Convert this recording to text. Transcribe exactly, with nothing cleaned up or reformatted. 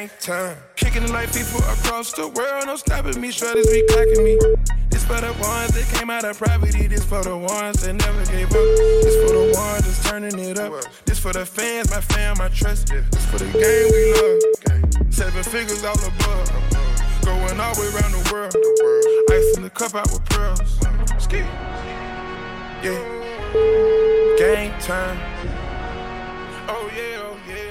Gang time. Kicking it like people across the world. No stopping me, shorties be clacking me. This for the ones that came out of poverty. This for the ones that never gave up. This for the ones that's turning it up. This for the fans, my fam, my trust. This for the game we love. Seven figures all above. Going all the way around the world. Ice in the cup out with pearls. Ski. Yeah. Gang time. Oh yeah, oh yeah.